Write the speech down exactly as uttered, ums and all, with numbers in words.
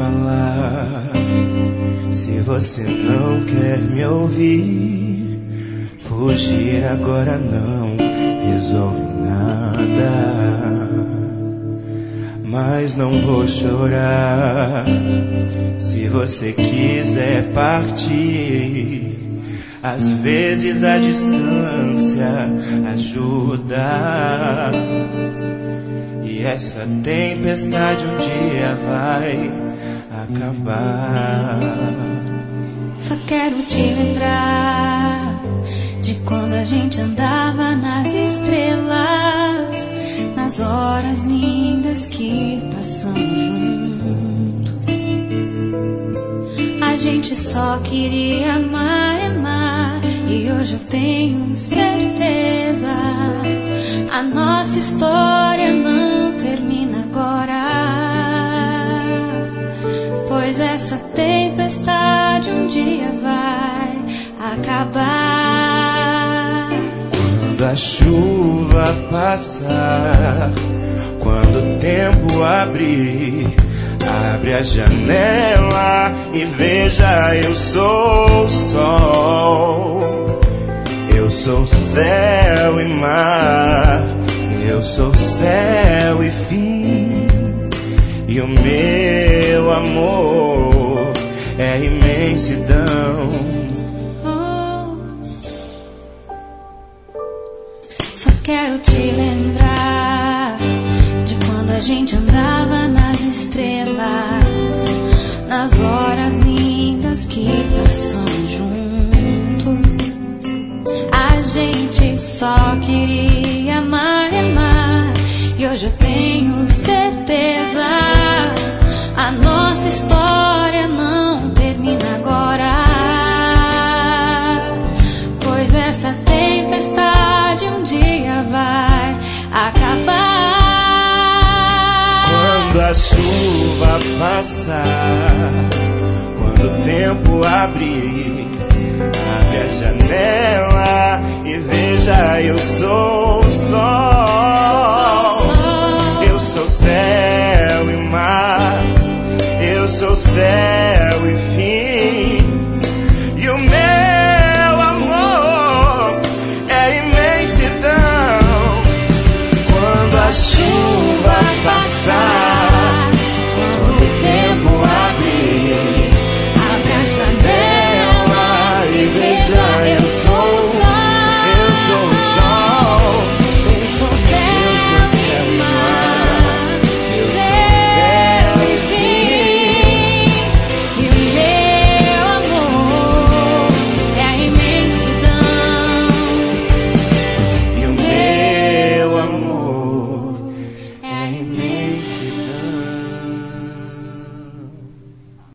falar. Se você não quer me ouvir, fugir agora não resolve nada. Mas não vou chorar. Se você quiser partir, às vezes a distância ajuda. E essa tempestade um dia vai acabar. Só quero te lembrar de quando a gente andava nas estrelas, nas horas lindas que passamos juntos. A gente só queria amar, amar, e hoje eu tenho certeza, a nossa história não termina agora, pois essa tempestade um dia vai acabar. Quando a chuva passar, quando o tempo abrir, abre a janela e veja, eu sou o sol, eu sou céu e mar, eu sou céu e fim, e o meu amor é imensidão. Só quero te lembrar de quando a gente andava nas estrelas, nas horas lindas que passamos juntos. A gente só queria amar e amar, e hoje eu tenho certeza, a nossa história não termina agora, pois essa tempestade um dia vai acabar. Quando a chuva passar, quando o tempo abrir, abre a janela e veja, eu sou o sol, eu sou céu e mar, eu sou céu